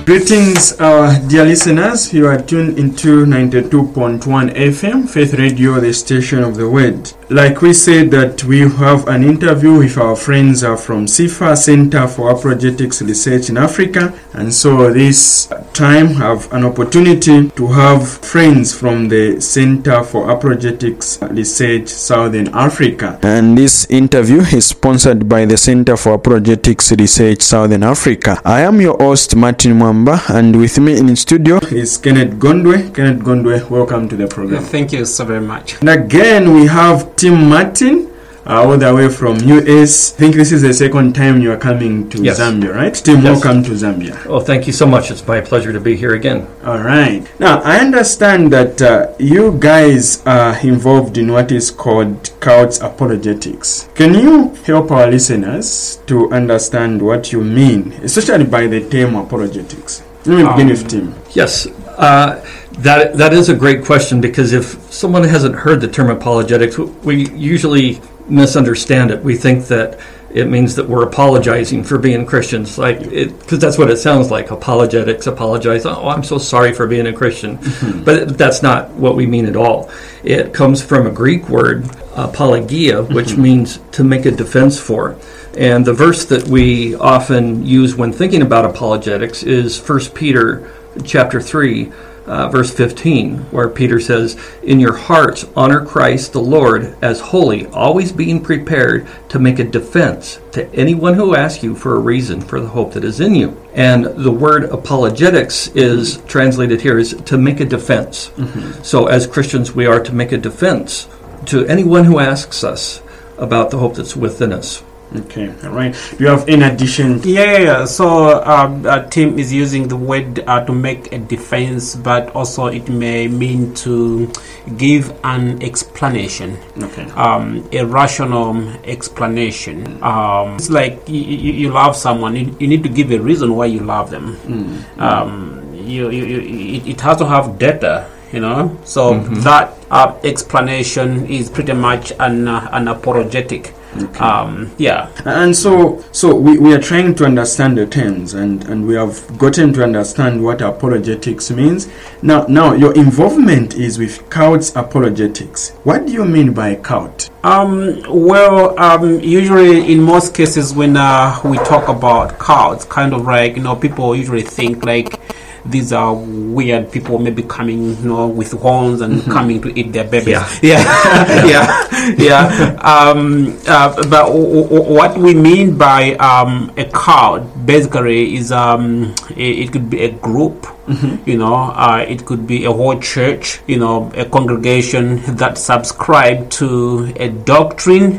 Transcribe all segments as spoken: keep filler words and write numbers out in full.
Greetings, uh, dear listeners. You are tuned into ninety-two point one F M, Faith Radio, the station of the word. Like we said that we have an interview with our friends uh, from C I F A, Center for Apologetics Research in Africa. And so this time have an opportunity to have friends from the Center for Apologetics Research Southern Africa. And this interview is sponsored by the Center for Apologetics Research Southern Africa. I am your host, Martin Mwamba, and with me in studio is Kenneth Gondwe. Kenneth Gondwe, welcome to the program. Thank you so very much. And again, we have Tim Martin, uh, all the way from U S. I think this is the second time you are coming to yes. Zambia, right? Tim, yes. Welcome to Zambia. Oh, thank you so much. It's my pleasure to be here again. All right. Now, I understand that uh, you guys are involved in what is called Cults Apologetics. Can you help our listeners to understand what you mean, especially by the term apologetics? Let me begin um, with Tim. Yes. Uh, that that is a great question, because if someone hasn't heard the term apologetics, we usually misunderstand it. We think that it means that we're apologizing for being Christians, like it, because that's what it sounds like. Apologetics, apologize. Oh, I'm so sorry for being a Christian, mm-hmm. but it, that's not what we mean at all. It comes from a Greek word, apologia, which mm-hmm. means to make a defense for. And the verse that we often use when thinking about apologetics is First Peter chapter three, uh, verse fifteen, where Peter says, "In your hearts honor Christ the Lord as holy, always being prepared to make a defense to anyone who asks you for a reason for the hope that is in you." And the word apologetics is translated here as to make a defense. Mm-hmm. So as Christians, we are to make a defense to anyone who asks us about the hope that's within us. Okay, all right. Do you have any addition? Yeah, yeah, yeah. So um, uh, Tim is using the word uh, to make a defense, but also it may mean to give an explanation. Okay. Um, a rational explanation. Um, it's like you, you, you love someone. You, you need to give a reason why you love them. Mm. Um, you, you, you, it, it has to have data. You know, so mm-hmm. that uh, explanation is pretty much an uh, an apologetic. Okay. Um, yeah. And so, so we, we are trying to understand the terms, and, and we have gotten to understand what apologetics means. Now, now your involvement is with cults apologetics. What do you mean by cult? Um, well, um, usually in most cases when uh, we talk about cults, kind of like, you know, people usually think like these are weird people, maybe coming, you know, with horns and mm-hmm. coming to eat their babies. Yeah, yeah, yeah. yeah. Um, uh, but w- w- what we mean by um, a cult, basically, is um, it, it could be a group. Mm-hmm. You know, uh, it could be a whole church. You know, a congregation that subscribe to a doctrine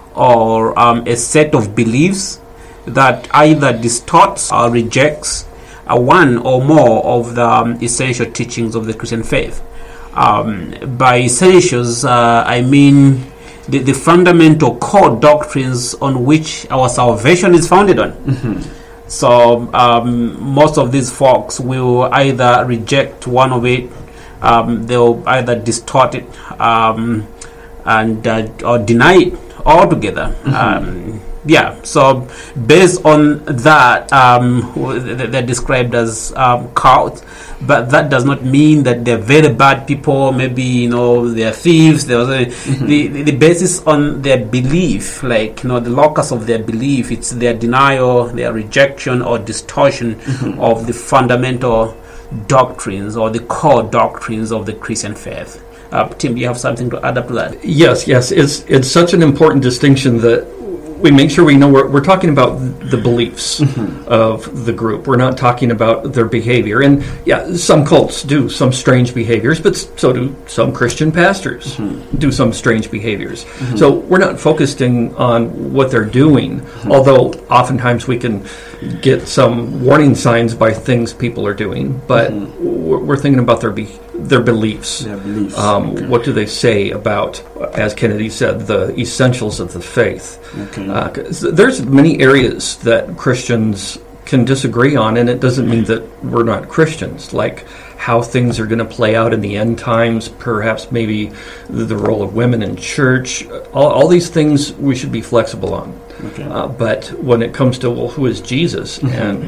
or um, a set of beliefs that either distorts or rejects Uh, one or more of the um, essential teachings of the Christian faith. Um, by essentials, uh, I mean the, the fundamental core doctrines on which our salvation is founded on. Mm-hmm. So um, most of these folks will either reject one of it, um, they'll either distort it um, and uh, or deny it altogether. Mm-hmm. Um, Yeah, so based on that, um, they're described as um, cults, but that does not mean that they're very bad people. Maybe, you know, they're thieves. They're, mm-hmm. the, the basis on their belief, like, you know, the locus of their belief, it's their denial, their rejection or distortion mm-hmm. of the fundamental doctrines or the core doctrines of the Christian faith. Uh, Tim, do you have something to add up to that? Yes, yes. It's it's such an important distinction that we make sure we know we're, we're talking about the beliefs mm-hmm. of the group. We're not talking about their behavior. And yeah, some cults do some strange behaviors, but so do some Christian pastors mm-hmm. do some strange behaviors. Mm-hmm. So we're not focusing on what they're doing, mm-hmm. although oftentimes we can get some warning signs by things people are doing, but mm-hmm. we're, we're thinking about their behavior. Their beliefs. Their beliefs. Um, okay. What do they say about, as Kennedy said, the essentials of the faith? Okay. Uh, there's many areas that Christians can disagree on, and it doesn't mean that we're not Christians. Like how things are going to play out in the end times, perhaps maybe the role of women in church. All, all these things we should be flexible on. Okay. Uh, but when it comes to, well, who is Jesus? Mm-hmm. And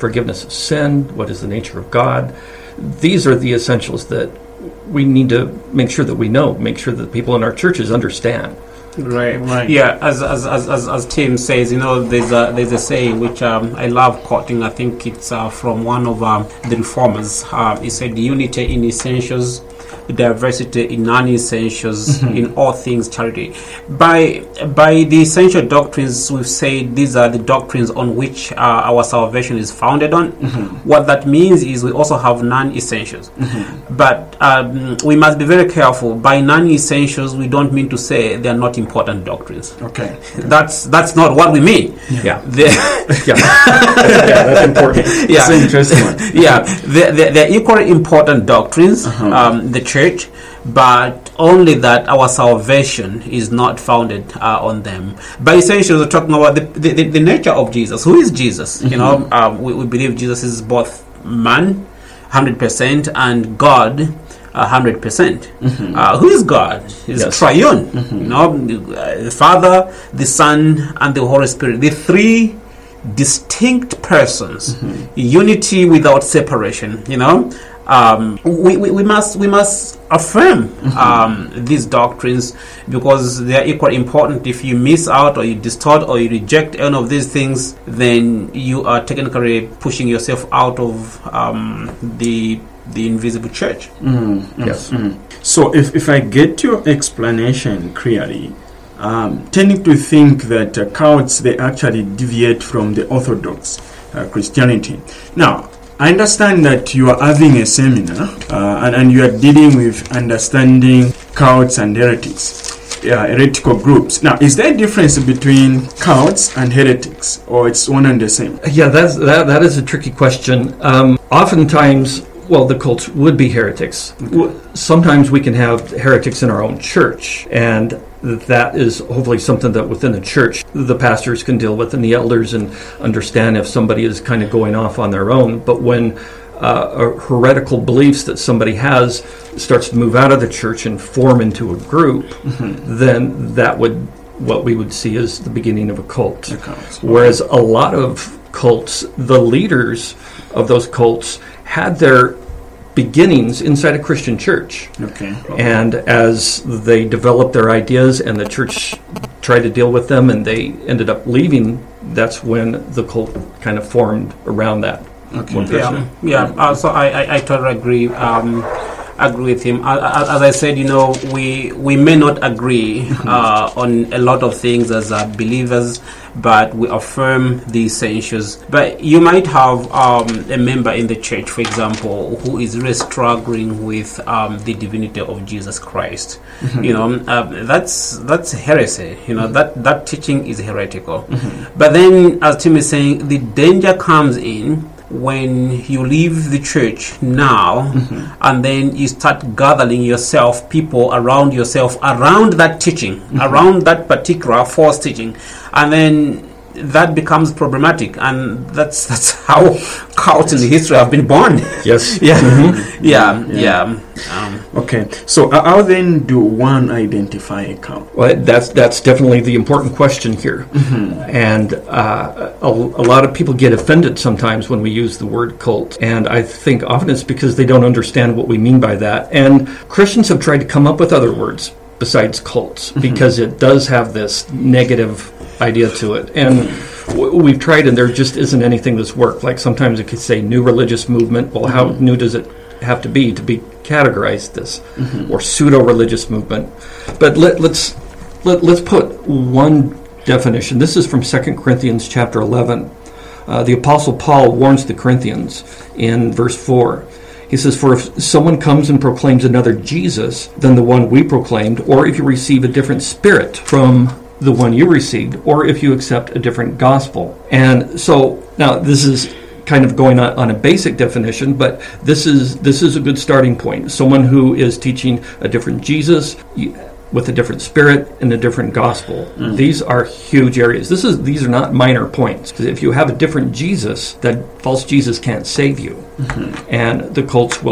forgiveness of sin? What is the nature of God? These are the essentials that we need to make sure that we know, make sure that people in our churches understand. Right, right. Yeah, as as, as as as Tim says, you know, there's a there's a saying which um, I love quoting. I think it's uh, from one of um, the reformers. Uh, he said, "Unity in essentials, diversity in non-essentials, mm-hmm. in all things charity." By by the essential doctrines, we've said these are the doctrines on which uh, our salvation is founded on. Mm-hmm. What that means is we also have non-essentials. Mm-hmm. But um, we must be very careful. By non-essentials, we don't mean to say they are not important doctrines. Okay. That's that's not what we mean. Yeah. yeah. yeah, that's important. Yeah. That's an interesting one. Yeah. They're, they're, they're equally important doctrines. Uh-huh. Um, the church, but only that our salvation is not founded uh, on them. By essentials, we're talking about the, the, the nature of Jesus. Who is Jesus? Mm-hmm. You know, um, we, we believe Jesus is both man, one hundred percent, and God, one hundred percent. Mm-hmm. Uh, who is God? He's yes. triune. Mm-hmm. You know, the Father, the Son, and the Holy Spirit. The three distinct persons. Mm-hmm. Unity without separation. You know. Um, we, we, we must we must affirm mm-hmm. um, these doctrines because they are equally important. If you miss out or you distort or you reject any of these things, then you are technically pushing yourself out of um, the the invisible church. Mm-hmm. Yes. Mm-hmm. So if, if I get your explanation clearly, um, tending to think that uh, cults, they actually deviate from the Orthodox uh, Christianity. Now, I understand that you are having a seminar uh, and, and you are dealing with understanding cults and heretics, yeah, heretical groups. Now, is there a difference between cults and heretics, or it's one and the same? Yeah, that's, that that is a tricky question. Um, oftentimes, well, the cults would be heretics. Okay. Sometimes we can have heretics in our own church, and that is hopefully something that within the church the pastors can deal with and the elders and understand if somebody is kind of going off on their own. But when uh, heretical beliefs that somebody has starts to move out of the church and form into a group, mm-hmm. then that would what we would see as the beginning of a cult. Whereas a lot of cults, the leaders of those cults had their beginnings inside a Christian church. Okay. And as they developed their ideas and the church tried to deal with them and they ended up leaving, that's when the cult kind of formed around that. Okay. One person. Yeah, yeah. Uh, so I, I, I totally agree. Um, agree with him. As, as I said, you know, we we may not agree uh, on a lot of things as uh, believers, but we affirm the essentials. But you might have um, a member in the church, for example, who is really struggling with um, the divinity of Jesus Christ. Mm-hmm. You know, uh, that's that's heresy. You know, mm-hmm. that that teaching is heretical. Mm-hmm. But then, as Tim is saying, the danger comes in when you leave the church now, mm-hmm. and then you start gathering yourself, people around yourself, around that teaching, mm-hmm. around that particular false teaching, and then that becomes problematic, and that's that's how cults in the history have been born. Yes. yeah. Mm-hmm. yeah, yeah, yeah. yeah. Um, okay. So uh, how then do one identify a cult? Well, that's that's definitely the important question here, mm-hmm. and uh, a, a lot of people get offended sometimes when we use the word cult, and I think often it's because they don't understand what we mean by that. And Christians have tried to come up with other words besides cults, mm-hmm. because it does have this negative idea to it, and w- we've tried, and there just isn't anything that's worked. Like sometimes it could say new religious movement. Well, mm-hmm. how new does it have to be to be categorized this, mm-hmm. or pseudo-religious movement? But let, let's let, let's put one definition. This is from Second Corinthians chapter eleven. Uh, the Apostle Paul warns the Corinthians in verse four. He says, "For if someone comes and proclaims another Jesus than the one we proclaimed, or if you receive a different spirit from the one you received, or if you accept a different gospel." And so now this is kind of going on, on a basic definition, but this is this is a good starting point. Someone who is teaching a different Jesus with a different spirit and a different gospel. Mm. These are huge areas. This is these are not minor points. Because if you have a different Jesus, that false Jesus can't save you. Mm-hmm. And the cults will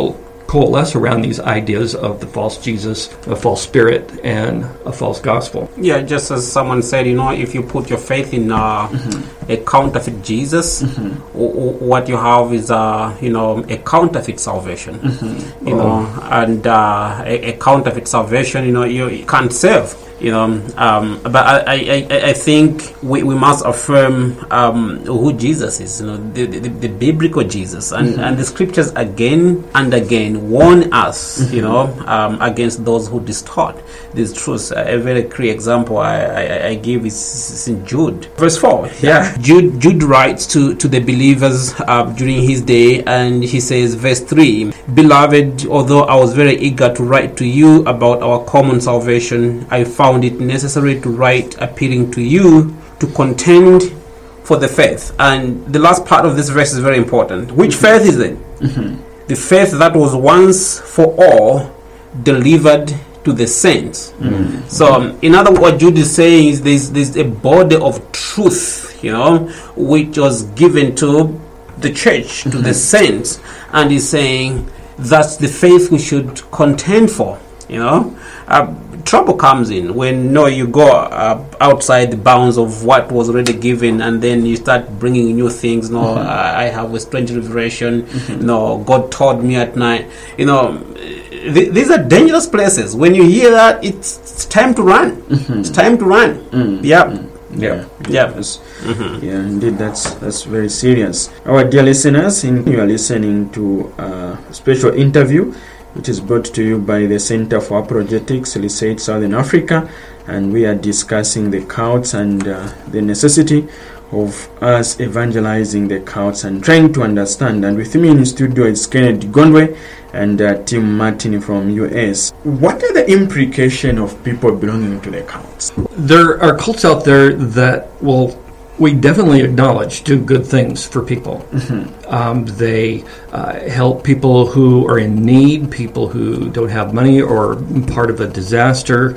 coalesce around these ideas of the false Jesus, a false spirit, and a false gospel. Yeah, just as someone said, you know, if you put your faith in uh, mm-hmm. a counterfeit Jesus, mm-hmm. w- w- what you have is, uh, you know, a counterfeit salvation. Mm-hmm. You oh. know, and uh, a, a counterfeit salvation, you know, you, you can't save. You know, um, but I, I, I think we, we must affirm um, who Jesus is, you know, the, the, the biblical Jesus. And, mm-hmm. and the scriptures again and again warn us, mm-hmm. you know, um, against those who distort these truths. A very clear example I, I, I give is, is in Jude. Verse four, yeah. Jude, Jude writes to, to the believers uh, during his day, and he says, verse three, Beloved, although I was very eager to write to you about our common salvation, I found found it necessary to write appealing to you to contend for the faith. And the last part of this verse is very important. Which mm-hmm. faith is it? Mm-hmm. The faith that was once for all delivered to the saints. Mm-hmm. So um, in other words, what Jude is saying is there's, there's a body of truth, you know, which was given to the church, to mm-hmm. the saints, and he's saying that's the faith we should contend for, you know. Uh, trouble comes in when no you go uh, outside the bounds of what was already given, and then you start bringing new things. No, mm-hmm. uh, I have a strange revelation. Mm-hmm. No, God told me at night. You know, th- these are dangerous places. When you hear that, it's, it's time to run. Mm-hmm. It's time to run. Mm-hmm. Yeah. Mm-hmm. Yeah, yeah, yes. Mm-hmm. Yeah. Indeed, that's that's very serious. Our dear listeners, in, you are listening to a special interview which is brought to you by the Center for Apologetics, Lycée Southern Africa, and we are discussing the cults and uh, the necessity of us evangelizing the cults and trying to understand. And with me in studio is Kennedy Gondwe and uh, Tim Martin from U S. What are the implications of people belonging to the cults? There are cults out there that will, we definitely acknowledge, do good things for people. Mm-hmm. Um, they uh, help people who are in need, people who don't have money or part of a disaster,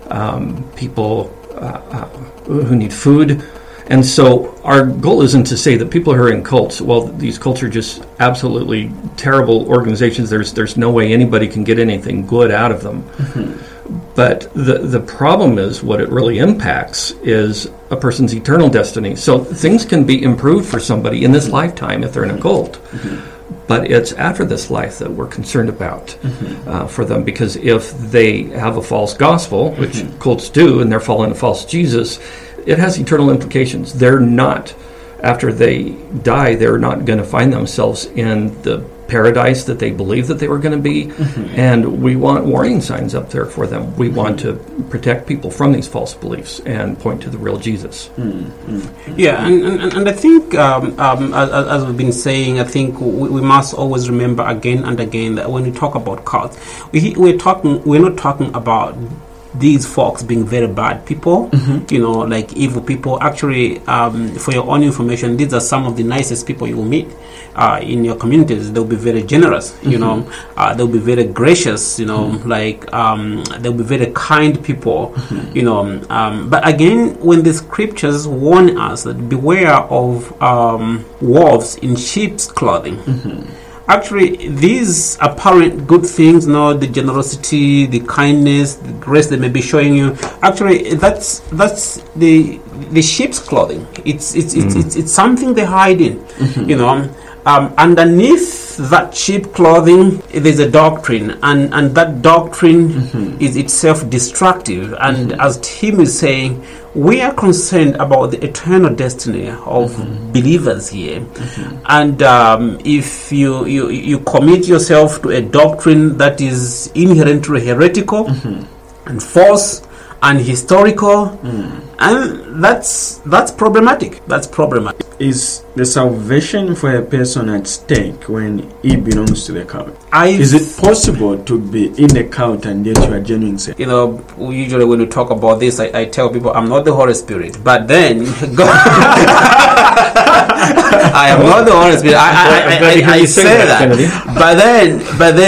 um, people uh, uh, who need food. And so our goal isn't to say that people who are in cults, well, these cults are just absolutely terrible organizations. There's there's no way anybody can get anything good out of them. Mm-hmm. But the the problem is what it really impacts is a person's eternal destiny. So things can be improved for somebody in this mm-hmm. lifetime if they're in a cult. Mm-hmm. But it's after this life that we're concerned about mm-hmm. uh, for them. Because if they have a false gospel, which mm-hmm. cults do, and they're following a false Jesus, it has eternal implications. They're not, after they die, they're not going to find themselves in the paradise that they believe that they were going to be. Mm-hmm. And we want warning signs up there for them. We mm-hmm. want to protect people from these false beliefs and point to the real Jesus. Mm-hmm. Yeah, and, and, and I think, um, um, as, as we've been saying, I think we, we must always remember again and again that when we talk about cults, we, we're talking, we're not talking about these folks being very bad people, mm-hmm. you know, like evil people. Actually, um, for your own information, these are some of the nicest people you will meet uh, in your communities. They'll be very generous, mm-hmm. you know, uh, they'll be very gracious, you know, mm-hmm. like um, they'll be very kind people, mm-hmm. you know. Um, but again, when the scriptures warn us that beware of um, wolves in sheep's clothing, mm-hmm. actually, these apparent good things, you know, the generosity, the kindness, the grace they may be showing you, actually, that's that's the the sheep's clothing. It's it's mm-hmm. it's, it's it's something they hide in, mm-hmm. you know. Um, underneath that sheep clothing, there's a doctrine, and, and that doctrine mm-hmm. is itself destructive. And mm-hmm. as Tim is saying, we are concerned about the eternal destiny of mm-hmm. believers here. Mm-hmm. And um, if you, you you commit yourself to a doctrine that is inherently heretical mm-hmm. and false and historical, mm. and that's that's problematic. That's problematic. Is the salvation for a person at stake when he belongs to the cult? I've is it possible to be in the cult and yet you are genuine? You know, usually when we talk about this, I, I tell people I'm not the Holy Spirit, but then God, I am not the Holy Spirit. I, I, I, I, I say that, but then, but then.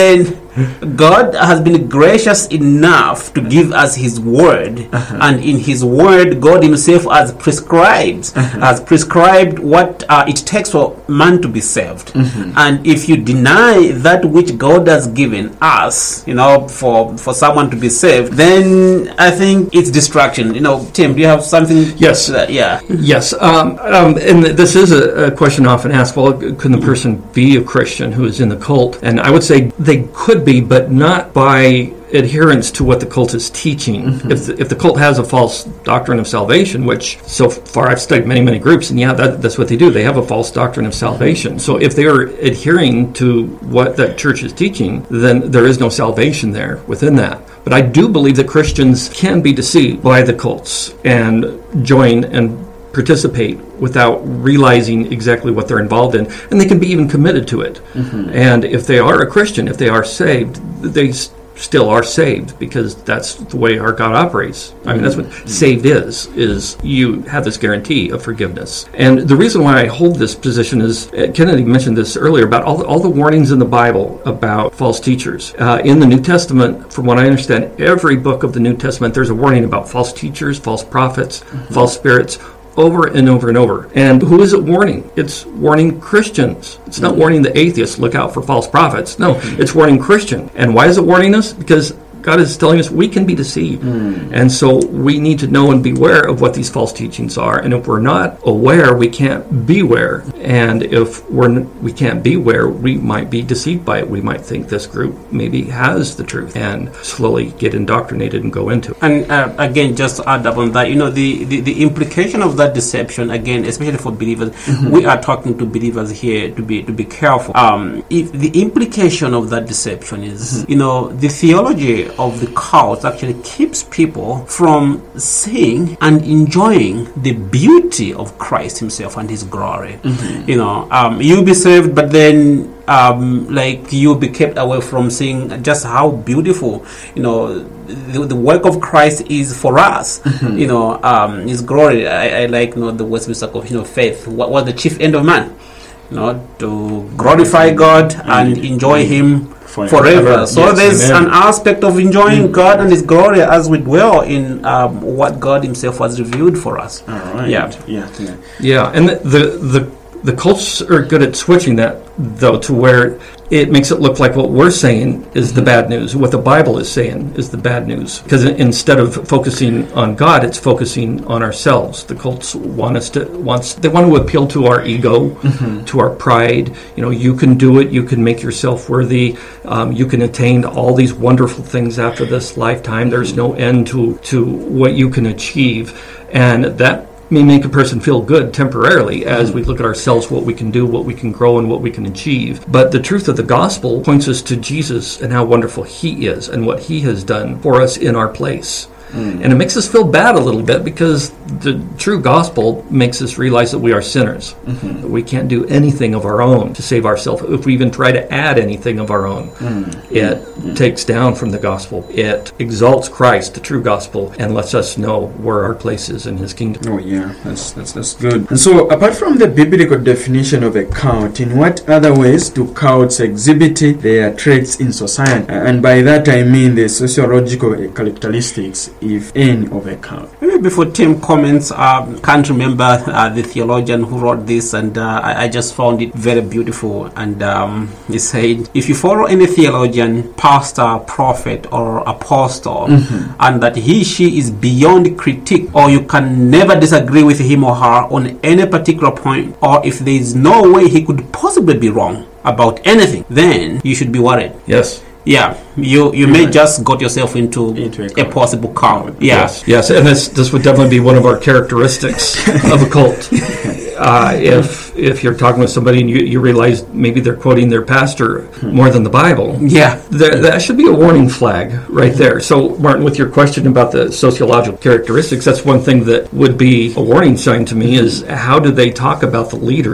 God has been gracious enough to give us His word, uh-huh. and in His word, God Himself has prescribed, uh-huh. has prescribed what uh, it takes for man to be saved. Mm-hmm. And if you deny that which God has given us, you know, for for someone to be saved, then I think it's distraction. You know, Tim, do you have something? Yes. To that? Yeah. Yes. Um, um, and this is a, a question often asked. Well, can the person be a Christian who is in the cult? And I would say they could be, but not by adherence to what the cult is teaching. Mm-hmm. If, the, if the cult has a false doctrine of salvation, which so far I've studied many, many groups, and yeah, that, that's what they do. They have a false doctrine of salvation. Mm-hmm. So if they are adhering to what that church is teaching, then there is no salvation there within that. But I do believe that Christians can be deceived by the cults and join and participate without realizing exactly what they're involved in, and they can be even committed to it. Mm-hmm. And if they are a Christian, if they are saved, they st- still are saved, because that's the way our God operates. I mean, that's what mm-hmm. saved is, is you have this guarantee of forgiveness. And the reason why I hold this position is, uh, Kennedy mentioned this earlier, about all the, all the warnings in the Bible about false teachers. Uh, in the New Testament, from what I understand, every book of the New Testament, there's a warning about false teachers, false prophets, mm-hmm. false spirits, over and over and over. And who is it warning? It's warning Christians. It's not warning the atheists, look out for false prophets. No, it's warning Christians. And why is it warning us? Because God is telling us we can be deceived. Mm. And so we need to know and beware of what these false teachings are. And if we're not aware, we can't beware. And if we're, we can't beware, we might be deceived by it. We might think this group maybe has the truth and slowly get indoctrinated and go into it. And uh, again, just to add up on that, you know, the, the, the implication of that deception, again, especially for believers, mm-hmm. we are talking to believers here to be to be careful. Um, if the implication of that deception is, mm-hmm. you know, the theology of the cult actually keeps people from seeing and enjoying the beauty of Christ Himself and His glory. Mm-hmm. You know, um, you'll be saved, but then um, like you'll be kept away from seeing just how beautiful, you know, the, the work of Christ is for us. Mm-hmm. You know, um, His glory. I, I like, you know, the Westminster Confession of Faith. What was the chief end of man? You know, to glorify God and enjoy Him forever. forever. So yes, there's amen. An aspect of enjoying mm. God and His glory as we dwell in um, what God Himself has revealed for us. All right. Yeah. Yeah. Yeah. Yeah. And the, the the the cults are good at switching that, though, to where it makes it look like what we're saying is mm-hmm. the bad news. What the Bible is saying is the bad news. Because instead of focusing on God, it's focusing on ourselves. The cults want us to wants they want to appeal to our ego, mm-hmm. to our pride. You know, you can do it. You can make yourself worthy. Um, you can attain all these wonderful things after this lifetime. There's no end to to what you can achieve, and that may make a person feel good temporarily as we look at ourselves, what we can do, what we can grow, and what we can achieve. But the truth of the gospel points us to Jesus and how wonderful He is and what He has done for us in our place. Mm. And it makes us feel bad a little bit, because the true gospel makes us realize that we are sinners. Mm-hmm. That we can't do anything of our own to save ourselves. If we even try to add anything of our own, mm. it mm. takes down from the gospel. It exalts Christ, the true gospel, and lets us know where our place is in His kingdom. Oh yeah, that's that's that's good. And so, apart from the biblical definition of a cult, in what other ways do cults exhibit their traits in society? And by that I mean the sociological characteristics, if any, of a cult. Maybe before Tim comments, I uh, can't remember uh, the theologian who wrote this, and uh, I, I just found it very beautiful. And um, he said, if you follow any theologian, pastor, prophet, or apostle, mm-hmm. and that he, she is beyond critique, or you can never disagree with him or her on any particular point, or if there is no way he could possibly be wrong about anything, then you should be worried. Yes. Yeah, you you may just got yourself into, into a, a possible cult. Yeah. Yes, yes, and this this would definitely be one of our characteristics of a cult. Uh, if if you're talking with somebody and you, you realize maybe they're quoting their pastor more than the Bible, yeah, there, that should be a warning flag right there. So, Martin, with your question about the sociological characteristics, that's one thing that would be a warning sign to me, is how do they talk about the leaders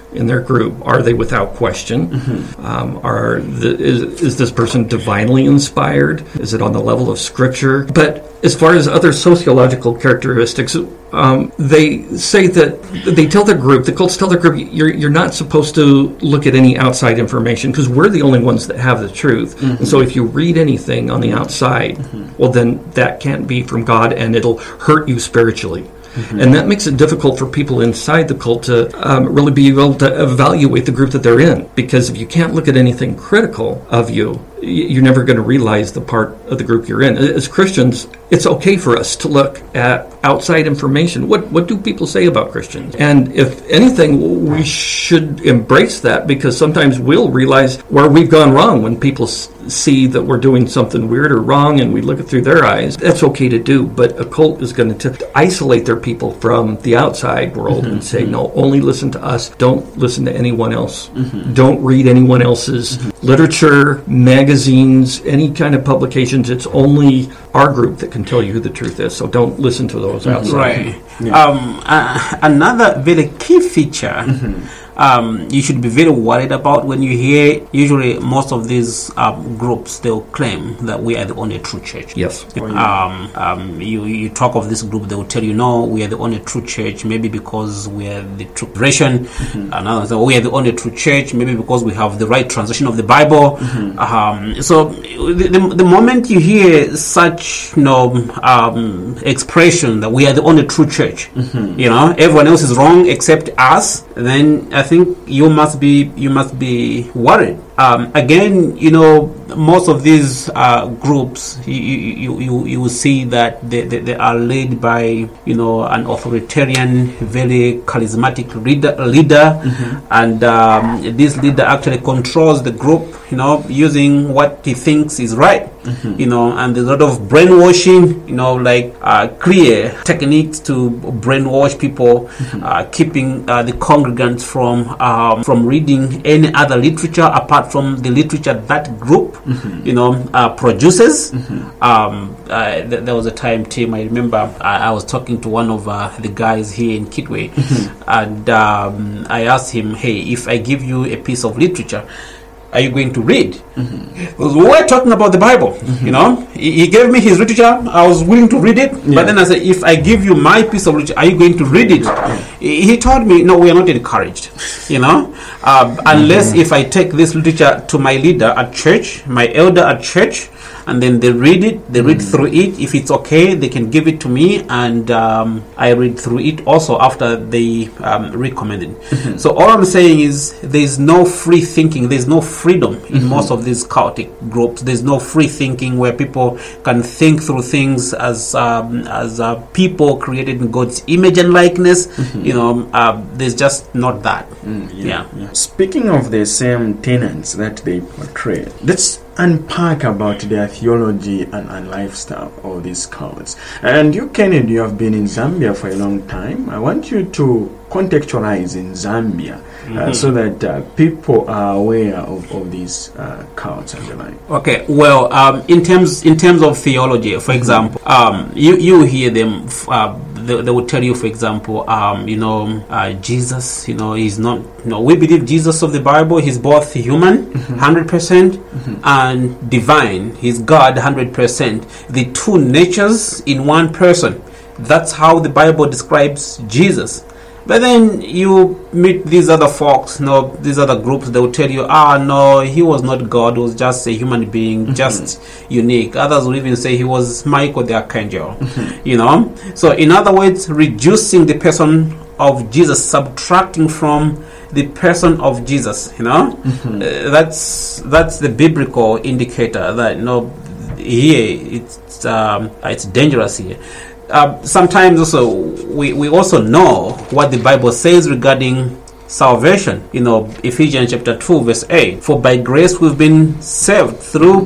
in their group. Are they without question? Mm-hmm. Um, are the, is, is this person divinely inspired? Is it on the level of Scripture? But as far as other sociological characteristics, um, they say that they tell their group, the cults tell their group, you're you're not supposed to look at any outside information because we're the only ones that have the truth. Mm-hmm. And so if you read anything on the outside, mm-hmm. well, then that can't be from God and it'll hurt you spiritually. Mm-hmm. And that makes it difficult for people inside the cult to um, really be able to evaluate the group that they're in. Because if you can't look at anything critical of you, you're never going to realize the part of the group you're in. As Christians, it's okay for us to look at outside information. What what do people say about Christians? And if anything, we should embrace that because sometimes we'll realize where we've gone wrong when people s- see that we're doing something weird or wrong and we look it through their eyes. That's okay to do, but a cult is going to isolate their people from the outside world mm-hmm. and say, no, only listen to us. Don't listen to anyone else. Mm-hmm. Don't read anyone else's mm-hmm. literature, magazines, any kind of publications. It's only our group that can tell you who the truth is, so don't listen to those outside. Right. Yeah. Um, uh, another very key feature mm-hmm. um, you should be very worried about when you hear, usually most of these um, groups, they'll claim that we are the only true church. Yes. Oh, yeah. um, um, you, you talk of this group, they will tell you, no, we are the only true church, maybe because we are the true generation. Mm-hmm. Another say, we are the only true church, maybe because we have the right translation of the Bible. Mm-hmm. Um, so the, the, the moment you hear such you know, um, expression that we are the only true church, mm-hmm. you know, everyone else is wrong except us, then I think you must be you must be worried. Um, again, you know, most of these uh, groups, you, you you you will see that they, they, they are led by you know an authoritarian, very charismatic leader, leader mm-hmm. and um, this leader actually controls the group, you know, using what he thinks is right. Mm-hmm. You know, and there's a lot of brainwashing, you know, like uh, clear techniques to brainwash people, mm-hmm. uh, keeping uh, the congregants from um, from reading any other literature apart from the literature that group, mm-hmm. you know, uh, produces. Mm-hmm. Um, uh, th- there was a time, Tim, I remember I, I was talking to one of uh, the guys here in Kitwe, mm-hmm. and um, I asked him, hey, if I give you a piece of literature, are you going to read? Mm-hmm. We were talking about the Bible, mm-hmm. you know. He, he gave me his literature. I was willing to read it. Yeah. But then I said, if I give you my piece of literature, are you going to read it? Yeah. He, he told me, no, we are not encouraged, you know. Uh, mm-hmm. Unless if I take this literature to my leader at church, my elder at church, and then they read it, they read mm. through it. If it's okay, they can give it to me, and um, I read through it also after they um, recommend it. Mm-hmm. So all I'm saying is there's no free thinking, there's no freedom in mm-hmm. most of these chaotic groups. There's no free thinking where people can think through things as um, as uh, people created in God's image and likeness. Mm-hmm. You know, uh, there's just not that. Mm, yeah, yeah. yeah. Speaking of the same tenets that they portray, let's unpack about their theology and, and lifestyle, all these cults. And you, Kennedy, you have been in Zambia for a long time. I want you to contextualize in Zambia mm-hmm. uh, so that uh, people are aware of, of these uh, cults and the like. Okay, well, um, in terms in terms of theology, for example, um, you you hear them. Uh, They, they would tell you, for example, um, you know, uh, Jesus, you know, he's not, you know, we believe Jesus of the Bible, he's both human, mm-hmm. one hundred percent, mm-hmm. and divine. He's God, one hundred percent. The two natures in one person. That's how the Bible describes Jesus. But then you meet these other folks, you know, these other groups, they will tell you, ah, no, he was not God, he was just a human being, mm-hmm. just unique. Others will even say he was Michael the Archangel, mm-hmm. you know. So in other words, reducing the person of Jesus, subtracting from the person of Jesus, you know. Mm-hmm. Uh, that's that's the biblical indicator that, you know, here it's, um, it's dangerous here. Uh, sometimes also we, we also know what the Bible says regarding salvation. You know, Ephesians chapter two verse eight. For by grace we've been saved through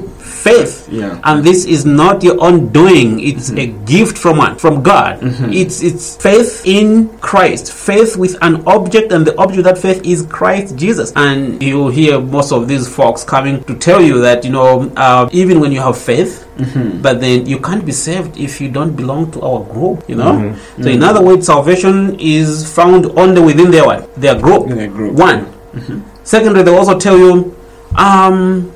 faith. Yeah. And this is not your own doing. It's mm-hmm. a gift from one, from God. Mm-hmm. It's it's faith in Christ. Faith with an object, and the object of that faith is Christ Jesus. And you hear most of these folks coming to tell you that, you know, uh, even when you have faith, mm-hmm. but then you can't be saved if you don't belong to our group, you know. Mm-hmm. So in other words, salvation is found only within their what? Their group. Their group. One. Mm-hmm. Secondly, they also tell you, um,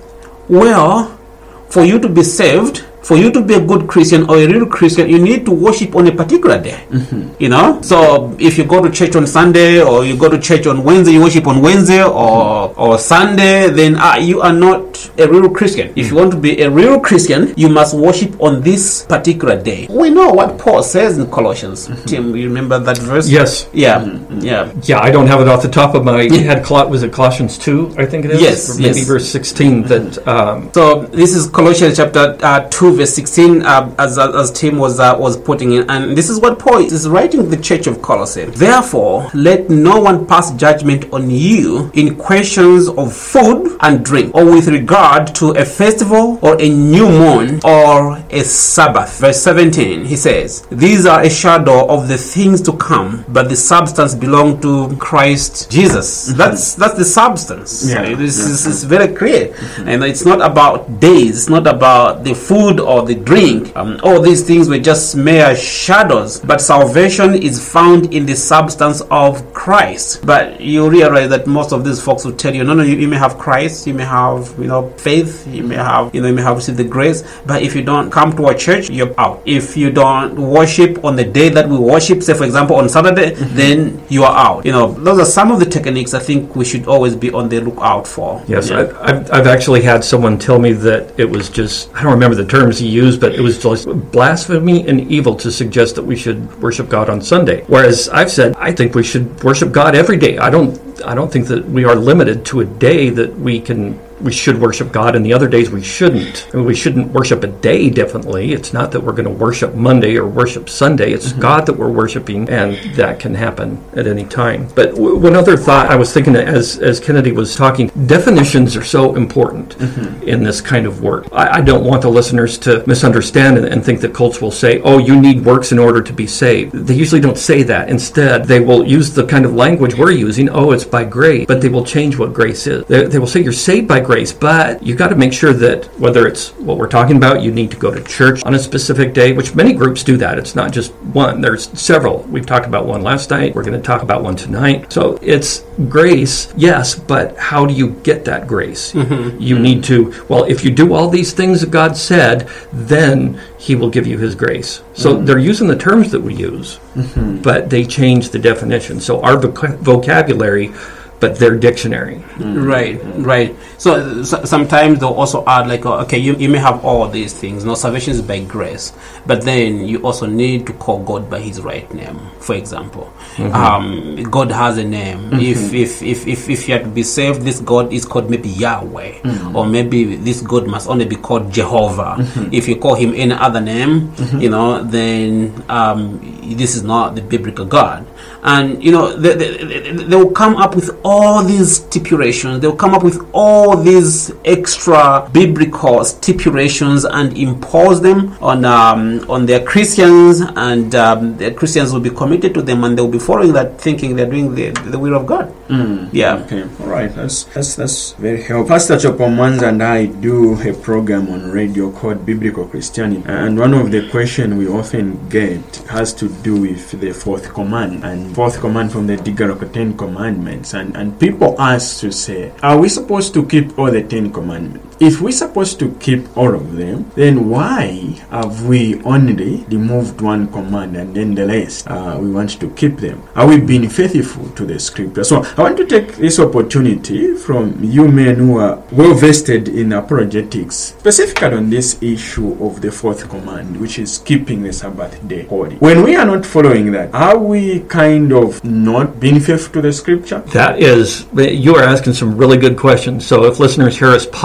well, for you to be saved, for you to be a good Christian or a real Christian, you need to worship on a particular day. Mm-hmm. You know? So if you go to church on Sunday, or you go to church on Wednesday, you worship on Wednesday or mm-hmm. or Sunday, then uh, you are not a real Christian. Mm-hmm. If you want to be a real Christian, you must worship on this particular day. We know what Paul says in Colossians. Mm-hmm. Tim, you remember that verse? Yes. Yeah. Mm-hmm. Yeah. Yeah, I don't have it off the top of my head. Was it Colossians two, I think it is? Yes. Or maybe yes. verse sixteen. That. Um, so this is Colossians chapter uh, two, verse sixteen, uh, as, as Tim was uh, was putting in, and this is what Paul is writing to the church of Colossae. Therefore, let no one pass judgment on you in questions of food and drink, or with regard to a festival, or a new moon, or a Sabbath. Verse seventeen, he says, these are a shadow of the things to come, but the substance belong to Christ Jesus. Mm-hmm. That's that's the substance. Yeah. This yeah. is, is very clear. Mm-hmm. And it's not about days, it's not about the food or the drink. Um, all these things were just mere shadows, but salvation is found in the substance of Christ. But you realize that most of these folks will tell you, no, no, you, you may have Christ, you may have, you know, faith, you may have, you know, you may have received the grace, but if you don't come to a church, you're out. If you don't worship on the day that we worship, say for example on Saturday, mm-hmm. then you are out. You know, those are some of the techniques I think we should always be on the lookout for. Yes, yeah. I, I've, I've actually had someone tell me that it was just, I don't remember the terms he used, but it was just blasphemy and evil to suggest that we should worship God on Sunday. Whereas I've said, I think we should worship God every day. I don't I don't think that we are limited to a day that we can we should worship God, and the other days we shouldn't. I mean, we shouldn't worship a day differently. It's not that we're going to worship Monday or worship Sunday. It's mm-hmm. God that we're worshiping, and that can happen at any time. But w- one other thought I was thinking as as Kennedy was talking, definitions are so important mm-hmm. in this kind of work. I, I don't want the listeners to misunderstand and, and think that cults will say, oh, you need works in order to be saved. They usually don't say that. Instead, they will use the kind of language we're using, oh, it's by grace, but they will change what grace is. They, they will say you're saved by grace, but you got to make sure that whether it's what we're talking about, you need to go to church on a specific day, which many groups do that. It's not just one. There's several. We've talked about one last night. We're going to talk about one tonight. So it's grace, yes, but how do you get that grace? Mm-hmm. You mm-hmm. need to, well, if you do all these things that God said, then He will give you His grace. So mm-hmm. they're using the terms that we use, mm-hmm. but they change the definition. So our voc- vocabulary but their dictionary. Mm. Right, right. So, so sometimes they'll also add like, uh, okay, you, you may have all these things. No, salvation is by grace, but then you also need to call God by His right name. For example, mm-hmm. um, God has a name. Mm-hmm. If, if if if if you have to be saved, this God is called maybe Yahweh, mm-hmm. or maybe this God must only be called Jehovah. Mm-hmm. If you call Him any other name, mm-hmm. you know, then um, this is not the biblical God. And you know, they, they, they will come up with all these stipulations. They will come up with all these extra biblical stipulations and impose them on um, on their Christians, and um, their Christians will be committed to them, and they will be following that, thinking they're doing the, the will of God. Mm. Yeah. Okay. All right. That's that's that's very helpful. Pastor Chopomanza and I do a program on radio called Biblical Christianity, and one of the questions we often get has to do with the fourth command and fourth command from the Decalogue Ten Commandments, and and people ask to say, are we supposed to keep all the Ten Commandments? If we're supposed to keep all of them, then why have we only removed one command and then the rest uh, we want to keep them? Are we being faithful to the scripture? So I want to take this opportunity from you men who are well vested in apologetics, specifically on this issue of the fourth command, which is keeping the Sabbath day holy. When we are not following that, are we kind of not being faithful to the scripture? That is, you are asking some really good questions. So if listeners hear us pause after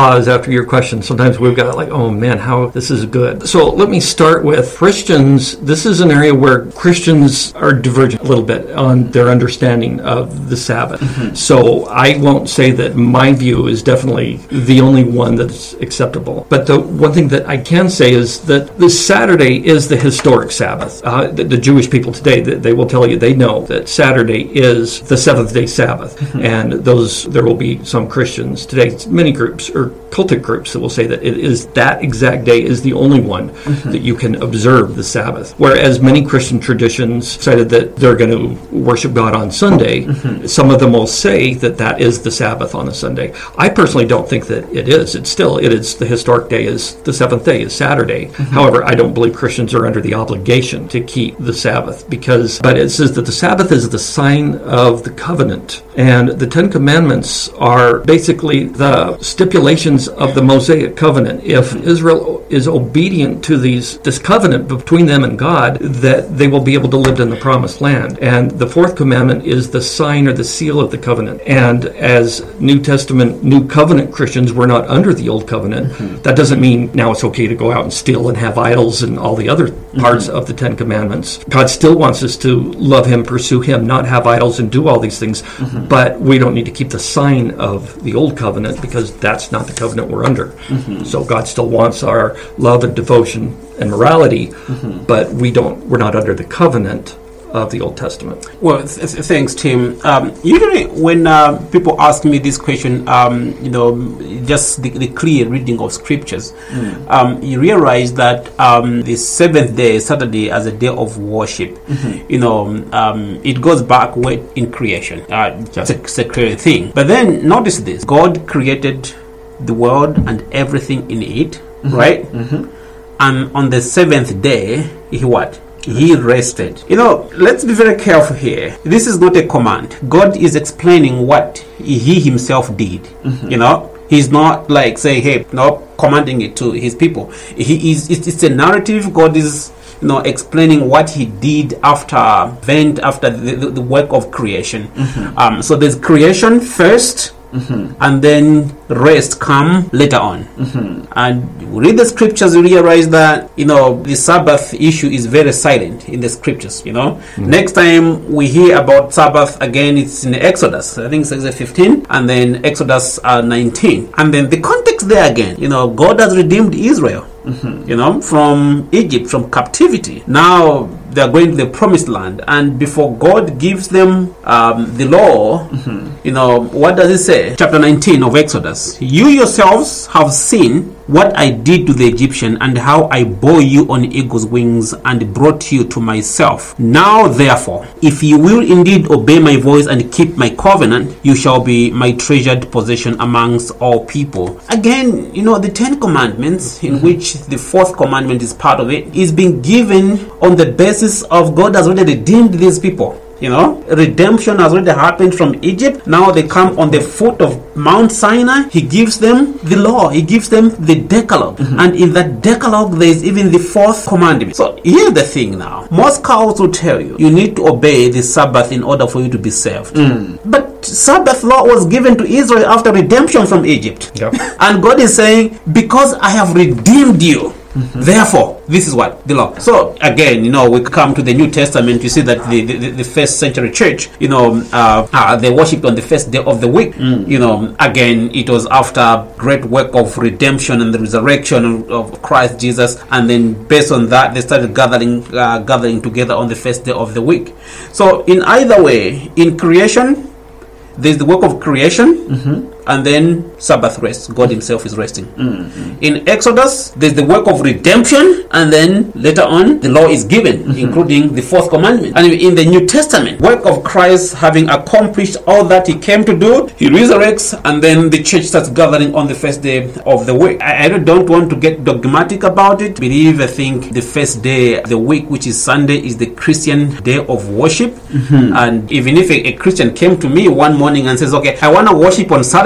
after your question. Sometimes we've got like, oh man, how this is good. So let me start with Christians. This is an area where Christians are divergent a little bit on their understanding of the Sabbath. Mm-hmm. So I won't say that my view is definitely the only one that's acceptable. But the one thing that I can say is that the Saturday is the historic Sabbath. Uh, the, the Jewish people today, they, they will tell you they know that Saturday is the seventh day Sabbath. Mm-hmm. And those, there will be some Christians today, many groups or cultic groups that will say that it is that exact day is the only one mm-hmm. that you can observe the Sabbath. Whereas many Christian traditions cited that they're going to worship God on Sunday. Mm-hmm. Some of them will say that that is the Sabbath on a Sunday. I personally don't think that it is. It's still, it is the historic day is the seventh day is Saturday. Mm-hmm. However, I don't believe Christians are under the obligation to keep the Sabbath because, but it says that the Sabbath is the sign of the covenant. And the Ten Commandments are basically the stipulations of the Mosaic covenant. If Israel is obedient to these this covenant between them and God, that they will be able to live in the promised land. And the fourth commandment is the sign or the seal of the covenant. And as New Testament, New Covenant Christians, we're not under the Old Covenant. Mm-hmm. That doesn't mean now it's okay to go out and steal and have idols and all the other parts mm-hmm. of the Ten Commandments. God still wants us to love Him, pursue Him, not have idols and do all these things. Mm-hmm. But we don't need to keep the sign of the Old Covenant because that's not the covenant we're under. Mm-hmm. So God still wants our love and devotion and morality, mm-hmm. but we don't. We're not under the covenant of the Old Testament. Well, th- th- thanks, Tim. Um, usually, when uh, people ask me this question, um, you know, just the, the clear reading of scriptures, mm. um, you realize that um, the seventh day, Saturday, as a day of worship, mm-hmm. you know, um, it goes back way in creation. Uh, it's, a, it's a clear thing. But then notice this: God created the world and everything in it, mm-hmm. right? Mm-hmm. And on the seventh day, He what? He rested. You know, let's be very careful here. This is not a command. God is explaining what He Himself did. Mm-hmm. You know, He's not like saying, "Hey," no, commanding it to His people. He is. It's, it's a narrative. God is, you know, explaining what He did after event, after the, the, the work of creation. Mm-hmm. Um, so there's creation first. Mm-hmm. And then rest come later on. Mm-hmm. And you read the scriptures, you realize that, you know, the Sabbath issue is very silent in the scriptures, you know. Mm-hmm. Next time we hear about Sabbath again, it's in Exodus. I think it's Exodus fifteen and then Exodus uh, nineteen. And then the context there again, you know, God has redeemed Israel. Mm-hmm. You know, from Egypt, from captivity. Now they are going to the promised land, and before God gives them um, the law, mm-hmm. you know, what does it say? Chapter nineteen of Exodus. You yourselves have seen what I did to the Egyptian, and how I bore you on eagle's wings and brought you to myself. Now therefore, if you will indeed obey my voice and keep my covenant, you shall be my treasured possession amongst all people. Again, you know, the Ten Commandments, in mm-hmm. which the fourth commandment is part of it, is being given on the basis of God has already redeemed these people. You know, redemption has already happened from Egypt. Now they come on the foot of Mount Sinai. He gives them the law. He gives them the Decalogue. Mm-hmm. And in that Decalogue, there is even the fourth commandment. So here's the thing now. Most cows will tell you, you need to obey the Sabbath in order for you to be saved. Mm. But Sabbath law was given to Israel after redemption from Egypt. Yep. And God is saying, because I have redeemed you, mm-hmm. therefore, this is what? The law. So, again, you know, we come to the New Testament, you see that the, the, the first century church, you know, uh, uh, they worshipped on the first day of the week. Mm. You know, again, it was after great work of redemption and the resurrection of Christ Jesus. And then based on that, they started gathering, uh, gathering together on the first day of the week. So, in either way, in creation, there's the work of creation, mm-hmm. and then Sabbath rest. God Himself is resting. Mm-hmm. In Exodus, there's the work of redemption, and then later on, the law is given, mm-hmm. including the fourth commandment. And in the New Testament, work of Christ having accomplished all that He came to do, He resurrects, and then the church starts gathering on the first day of the week. I, I don't want to get dogmatic about it. I believe, I think the first day of the week, which is Sunday, is the Christian day of worship. Mm-hmm. And even if a, a Christian came to me one morning and says, okay, I want to worship on Saturday,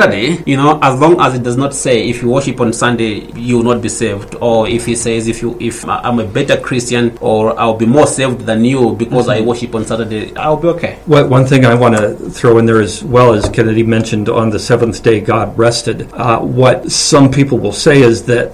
Saturday, you know, as long as it does not say if you worship on Sunday, you will not be saved, or if he says if you if I'm a better Christian or I'll be more saved than you because mm-hmm. I worship on Saturday, I'll be okay. Well, one thing I want to throw in there as well, as Kennedy mentioned, on the seventh day God rested. Uh, what some people will say is that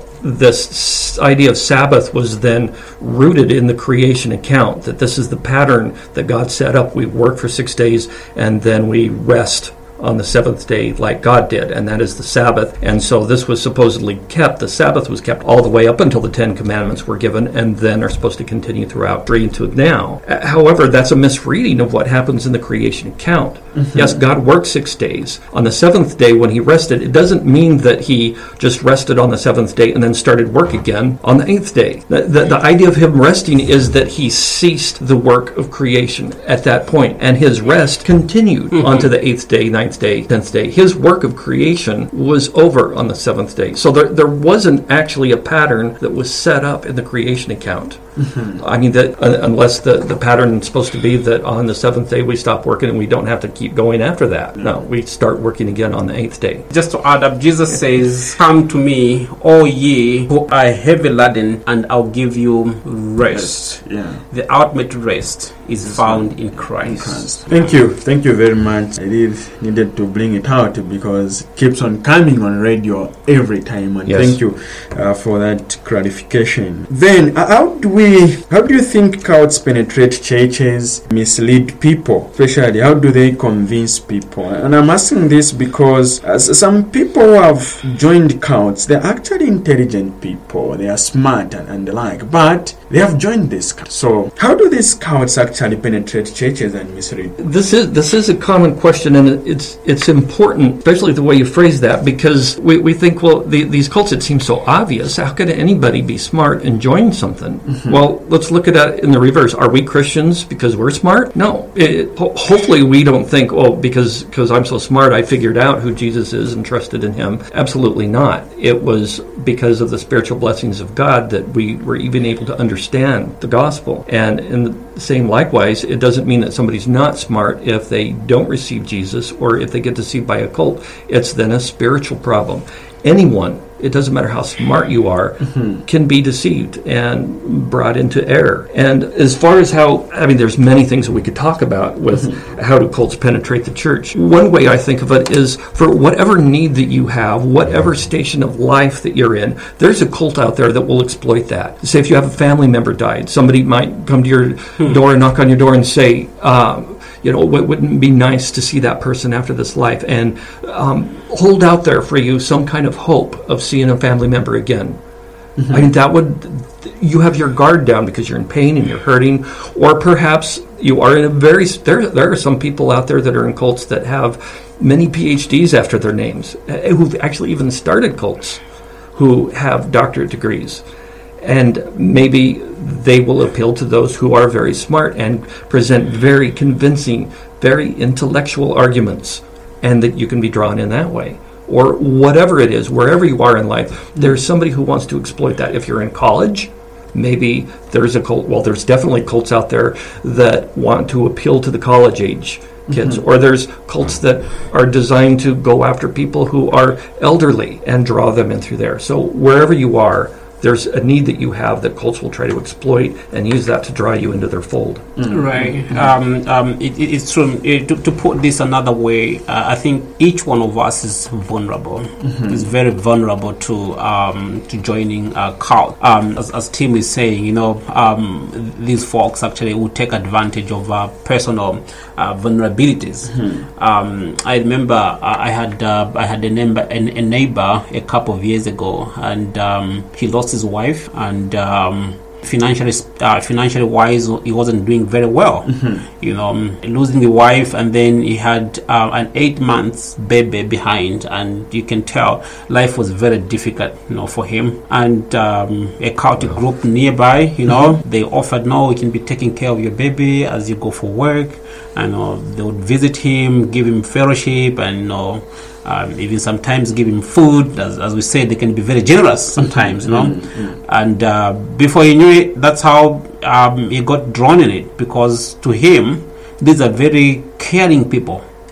this idea of Sabbath was then rooted in the creation account, that this is the pattern that God set up. We work for six days and then we rest on the seventh day like God did, and that is the Sabbath. And so this was supposedly kept, the Sabbath was kept all the way up until the Ten Commandments were given, and then are supposed to continue throughout into now. However, that's a misreading of what happens in the creation account. Mm-hmm. Yes, God worked six days. On the seventh day when he rested, it doesn't mean that he just rested on the seventh day and then started work again on the eighth day. The, the, the idea of him resting is that he ceased the work of creation at that point, and his rest continued mm-hmm. onto the eighth day, ninth day, tenth day. His work of creation was over on the seventh day. So there, there wasn't actually a pattern that was set up in the creation account. Mm-hmm. I mean, that uh, unless the, the pattern is supposed to be that on the seventh day we stop working and we don't have to keep going after that. No, we start working again on the eighth day. Just to add up, Jesus says, "Come to me, all ye who are heavy laden, and I'll give you rest." rest. Yeah. The ultimate rest is it's found in Christ. in Christ. Thank you. Thank you very much. I did needed to bring it out because it keeps on coming on radio every time. And yes. Thank you uh, for that clarification. Then, uh, how do we How do you think cults penetrate churches, mislead people? Especially, how do they convince people? And I'm asking this because uh, some people who have joined cults, they're actually intelligent people. They are smart and, and the like, but they have joined this cult. So, how do these cults actually penetrate churches and mislead? This is this is a common question, and it's it's important, especially the way you phrase that, because we, we think, well, the, these cults, it seems so obvious. How could anybody be smart and join something? Mm-hmm. Well, let's look at that in the reverse. Are we Christians because we're smart? No. It, ho- hopefully we don't think, oh, because because I'm so smart, I figured out who Jesus is and trusted in him. Absolutely not. It was because of the spiritual blessings of God that we were even able to understand the gospel. And in the same likewise, it doesn't mean that somebody's not smart if they don't receive Jesus or if they get deceived by a cult. It's then a spiritual problem. Anyone, it doesn't matter how smart you are, mm-hmm. can be deceived and brought into error. And as far as how, I mean, there's many things that we could talk about with mm-hmm. how do cults penetrate the church. One way I think of it is for whatever need that you have, whatever station of life that you're in, there's a cult out there that will exploit that. Say if you have a family member died, somebody might come to your mm-hmm. door and knock on your door and say, um, you know, it wouldn't be nice to see that person after this life, and um, hold out there for you some kind of hope of seeing a family member again. Mm-hmm. I mean, that would, you have your guard down because you're in pain and you're hurting, or perhaps you are in a very, there, there are some people out there that are in cults that have many P H Ds after their names, who've actually even started cults, who have doctorate degrees. And maybe they will appeal to those who are very smart and present very convincing, very intellectual arguments, and that you can be drawn in that way. Or whatever it is, wherever you are in life, there's somebody who wants to exploit that. If you're in college, maybe there's a cult, well, there's definitely cults out there that want to appeal to the college age kids, mm-hmm. or there's cults that are designed to go after people who are elderly and draw them in through there. So wherever you are, there's a need that you have that cults will try to exploit and use that to draw you into their fold. Mm-hmm. Right. Um, um, it, it's true. It, to, to put this another way, uh, I think each one of us is vulnerable. Mm-hmm. Is very vulnerable to um, to joining a cult. Um, as, as Tim is saying, you know, um, these folks actually will take advantage of uh, personal uh, vulnerabilities. Mm-hmm. Um, I remember uh, I had uh, I had a neighbor, a, a neighbor a couple of years ago, and um, he lost his wife, and um, financially uh, financially wise, he wasn't doing very well. Mm-hmm. You know, um, losing the wife, and then he had uh, an eight months baby behind, and you can tell life was very difficult, you know, for him. And um, a cultic group nearby, you know, mm-hmm. they offered, no, we can be taking care of your baby as you go for work, and uh, they would visit him, give him fellowship, and you know, Um, even sometimes give him food. As, as we said, they can be very generous sometimes, you know. Mm-hmm. And uh, before he knew it, that's how um, he got drawn in it, because to him, these are very caring people.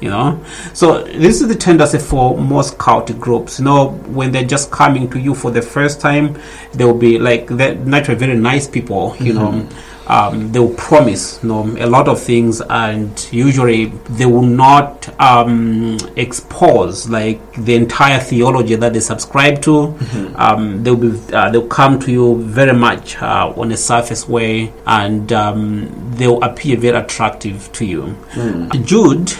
You know, so this is the tendency for most cultic groups. You know, when they're just coming to you for the first time, they'll be like, they're naturally very nice people. You mm-hmm. know, um, they'll promise, you know, a lot of things, and usually they will not um, expose like the entire theology that they subscribe to. Mm-hmm. Um, they'll be uh, they'll come to you very much uh, on a surface way, and um, they'll appear very attractive to you. Mm. Jude.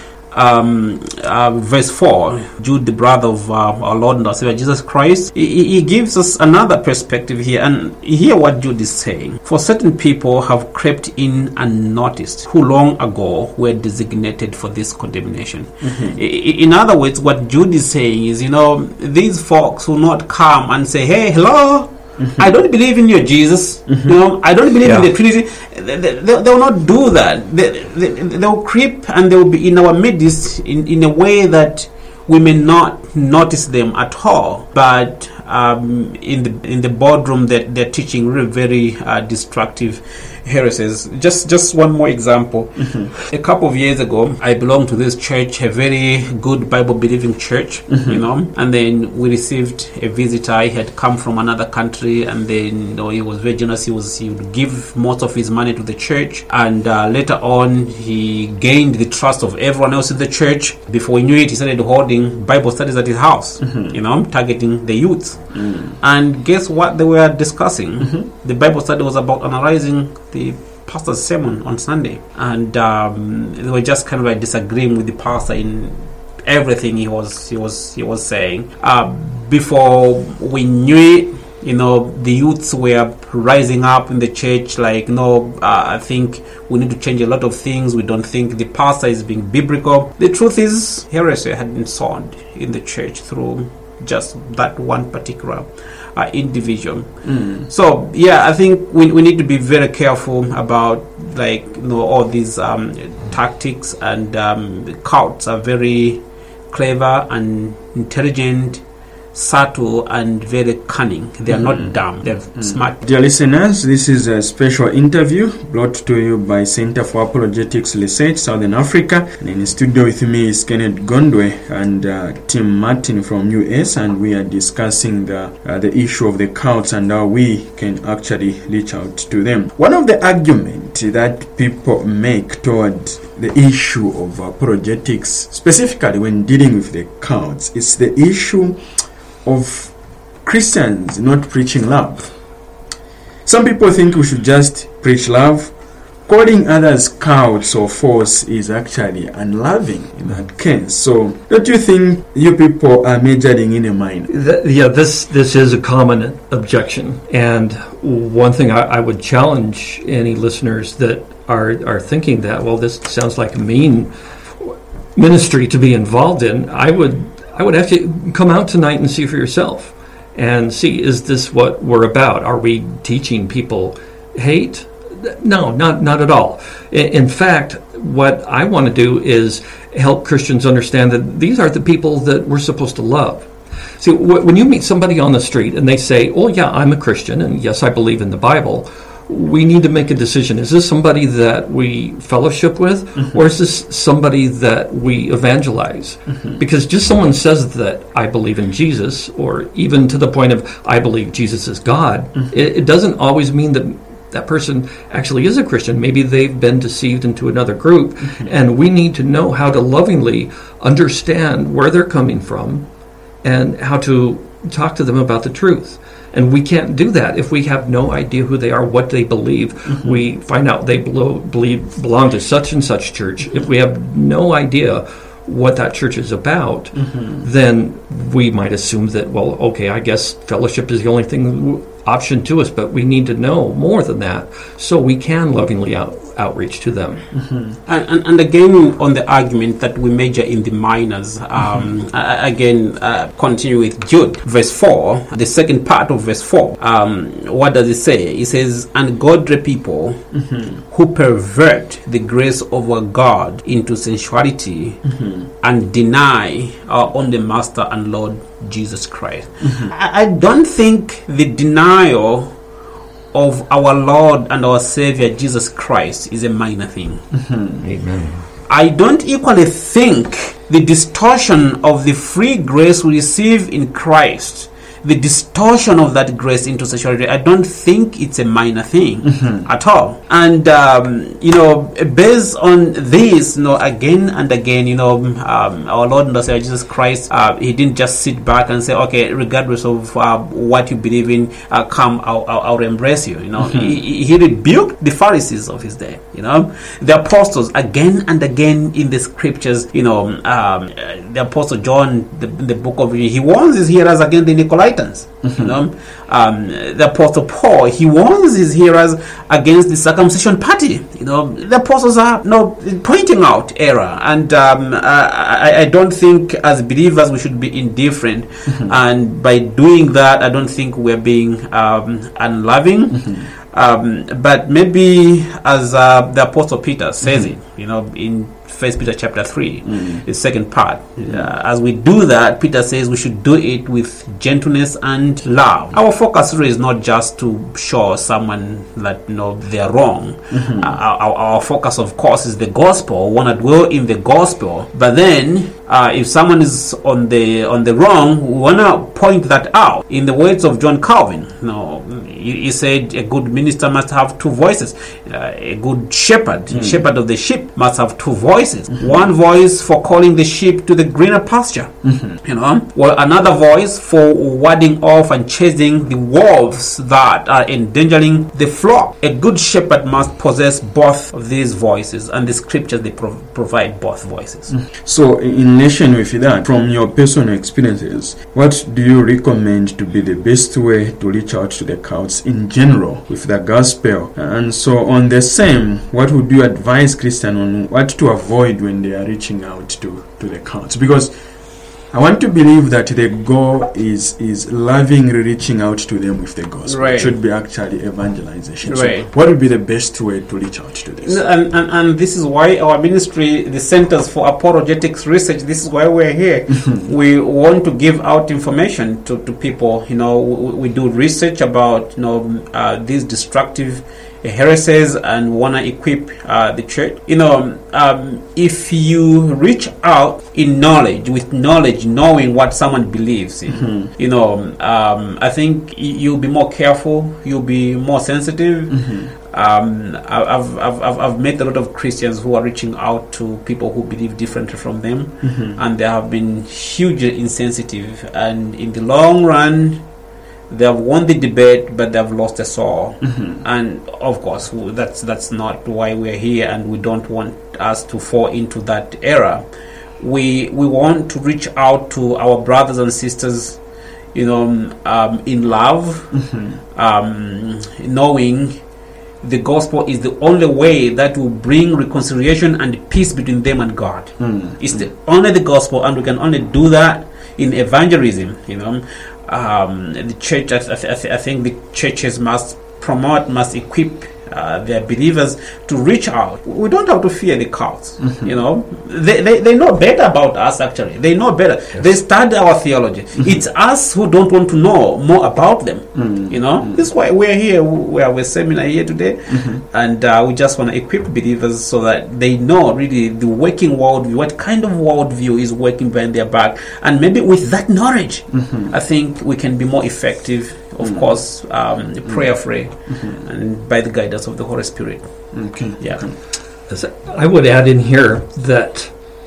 Um, uh, verse four, Jude, the brother of uh, our Lord and our Savior Jesus Christ, he, he gives us another perspective here, and hear what Jude is saying. For certain people have crept in unnoticed, who long ago were designated for this condemnation. Mm-hmm. I, in other words, what Jude is saying is, you know, these folks will not come and say, hey, hello, mm-hmm. I don't believe in your Jesus. Mm-hmm. You know, I don't believe yeah. in the Trinity. They, they, they will not do that. They, they, they will creep, and they will be in our midst in, in a way that we may not notice them at all. But um, in the in the boardroom, that they're teaching really very uh, destructive heresies. Just just one more example. Mm-hmm. A couple of years ago, I belonged to this church, a very good Bible-believing church, mm-hmm. you know, and then we received a visitor. He had come from another country, and then, you know, he was very generous. He was he would give most of his money to the church, and uh, later on, he gained the trust of everyone else in the church. Before we knew it, he started holding Bible studies at his house, mm-hmm. you know, targeting the youth. Mm. And guess what they were discussing? Mm-hmm. The Bible study was about analyzing the pastor's sermon on Sunday, and um, they were just kind of like disagreeing with the pastor in everything he was he was he was saying. Uh, before we knew it, you know, the youths were rising up in the church like, no, uh, I think we need to change a lot of things. We don't think the pastor is being biblical. The truth is, heresy had been sown in the church through just that one particular uh, individual. Mm. So yeah, I think we we need to be very careful about, like, you know, all these um, tactics, and um, cults are very clever and intelligent, subtle, and very cunning. They are mm-hmm. not dumb. They're mm-hmm. smart. Dear listeners, this is a special interview brought to you by Center for Apologetics Research, Southern Africa. And in the studio with me is Kenneth Gondwe and uh, Tim Martin from U S, and we are discussing the uh, the issue of the cults and how we can actually reach out to them. One of the arguments that people make toward the issue of apologetics, specifically when dealing with the cults, is the issue of Christians not preaching love. Some people think we should just preach love. Calling others cowards or false is actually unloving in that case. So, don't you think you people are majoring in a minor? The, yeah, this this is a common objection. And one thing I, I would challenge any listeners that are are thinking that, well, this sounds like a mean ministry to be involved in. I would I would have you come out tonight and see for yourself, and see, is this what we're about? Are we teaching people hate? No, not not at all. In fact, what I want to do is help Christians understand that these are the people that we're supposed to love. See, when you meet somebody on the street and they say, oh yeah, I'm a Christian, and yes, I believe in the Bible, we need to make a decision. Is this somebody that we fellowship with, mm-hmm. or is this somebody that we evangelize? Mm-hmm. Because just someone says that I believe in Jesus, or even to the point of I believe Jesus is God, mm-hmm. it, it doesn't always mean that that person actually is a Christian. Maybe they've been deceived into another group, mm-hmm. and we need to know how to lovingly understand where they're coming from and how to talk to them about the truth. And we can't do that if we have no idea who they are, what they believe. Mm-hmm. We find out they belo- believe, belong to such and such church. Mm-hmm. If we have no idea what that church is about, mm-hmm. then we might assume that, well, okay, I guess fellowship is the only thing option to us, but we need to know more than that so we can lovingly out, outreach to them. Mm-hmm. And, and, and again, on the argument that we major in the minors, um, mm-hmm. uh, again, uh, continue with Jude, verse four, the second part of verse four. Um, what does it say? It says, ungodly people mm-hmm. who pervert the grace of our God into sensuality mm-hmm. and deny our only Master and Lord Jesus Christ. Mm-hmm. I, I don't think the denial of our Lord and our Savior Jesus Christ is a minor thing. Mm-hmm. Amen. I don't equally think the distortion of the free grace we receive in Christ, the distortion of that grace into sexuality, I don't think it's a minor thing mm-hmm. at all. And, um, you know, based on this, you know, again and again, you know, um, our Lord and Savior Jesus Christ, uh, he didn't just sit back and say, okay, regardless of uh, what you believe in, uh, come, I'll, I'll, I'll embrace you, you know. Mm-hmm. He, he rebuked the Pharisees of his day, you know. The apostles, again and again in the scriptures, you know, um, the Apostle John, the, the book of, he warns his hearers against the Nicolaitans. Mm-hmm. You know, um, the Apostle Paul, he warns his hearers against the circumcision party. You know, the apostles are you know, pointing out error, and um, I, I don't think as believers we should be indifferent. Mm-hmm. And by doing that, I don't think we're being um, unloving. Mm-hmm. Um, but maybe as uh, the Apostle Peter says mm-hmm. it, you know, in First Peter chapter three, mm. the second part. Mm. Uh, as we do that, Peter says we should do it with gentleness and love. Our focus really is not just to show someone that you know they are wrong. Mm-hmm. Uh, our, our focus, of course, is the gospel. We want to dwell in the gospel. But then, uh, if someone is on the on the wrong, we want to point that out. In the words of John Calvin, you know, he, he said a good minister must have two voices. Uh, a good shepherd, mm. shepherd of the sheep, must have two voices. Mm-hmm. One voice for calling the sheep to the greener pasture, mm-hmm. you know, while another voice for warding off and chasing the wolves that are endangering the flock. A good shepherd must possess both of these voices, and the scriptures they pro- provide both voices. Mm. So, in relation with that, from your personal experiences, what do you recommend to be the best way to reach out to the crowds in general with the gospel? And so, on the same, what would you advise Christians on what to avoid when they are reaching out to, to the crowds? Because I want to believe that the goal is is lovingly reaching out to them with the gospel. Right. It should be actually evangelization. Right. So what would be the best way to reach out to this? And, and, and this is why our ministry, the Centers for Apologetics Research, this is why we're here. We want to give out information to, to people. You know, we, we do research about you know uh, these destructive heresies and want to equip uh, the church. You know, um, if you reach out in knowledge, with knowledge, knowing what someone believes in, mm-hmm. you know, um, I think you'll be more careful, you'll be more sensitive. Mm-hmm. Um, I've, I've, I've, I've met a lot of Christians who are reaching out to people who believe differently from them, mm-hmm. and they have been hugely insensitive, and in the long run, they have won the debate, but they have lost the soul. Mm-hmm. And of course, that's that's not why we're here, and we don't want us to fall into that era. We we want to reach out to our brothers and sisters, you know, um, in love, mm-hmm. um, knowing the gospel is the only way that will bring reconciliation and peace between them and God. Mm-hmm. It's the only the gospel, and we can only do that in evangelism, you know. Um, the church, I, th- I think the churches must promote, must equip uh, their believers to reach out. We don't have to fear the cults, mm-hmm. you know. They, they they know better about us, actually. They know better. Yes. They study our theology. Mm-hmm. It's us who don't want to know more about them, mm-hmm. you know. Mm-hmm. This is why we're here. We have a seminar here today, mm-hmm. and uh, we just want to equip believers so that they know really the working worldview, what kind of worldview is working behind their back. And maybe with that knowledge, mm-hmm. I think we can be more effective. Of mm. course, um, prayer-free, mm-hmm. and by the guidance of the Holy Spirit. Okay. Yeah. I would add in here that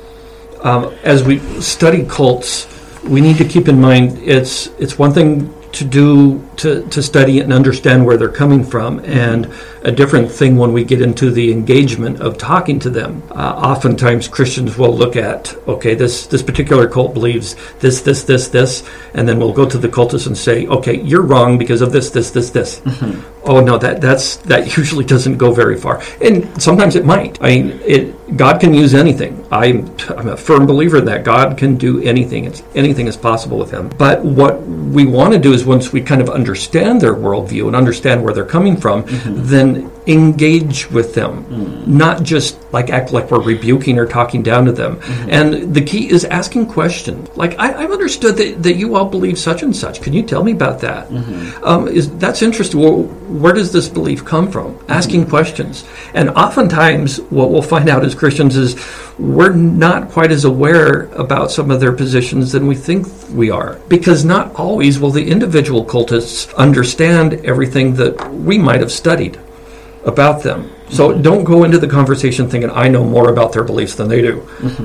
um, as we study cults, we need to keep in mind it's it's one thing to do to, to study and understand where they're coming from, mm-hmm. and a different thing when we get into the engagement of talking to them. Uh, oftentimes Christians will look at, okay, this, this particular cult believes this, this, this, this, and then we'll go to the cultist and say, okay, you're wrong because of this, this, this, this. Mm-hmm. Oh no, that that's that usually doesn't go very far, and sometimes it might. I mean, it God can use anything. I'm I'm a firm believer that God can do anything. It's, anything is possible with Him. But what we want to do is once we kind of understand their worldview and understand where they're coming from, mm-hmm. then engage with them, mm. not just like act like we're rebuking or talking down to them. Mm-hmm. And the key is asking questions. Like, I, I've understood that, that you all believe such and such. Can you tell me about that? Mm-hmm. Um, is that's interesting. Well, where does this belief come from? Asking mm-hmm. questions. And oftentimes what we'll find out as Christians is we're not quite as aware about some of their positions than we think we are. Because not always will the individual cultists understand everything that we might have studied about them. So mm-hmm. don't go into the conversation thinking, I know more about their beliefs than they do.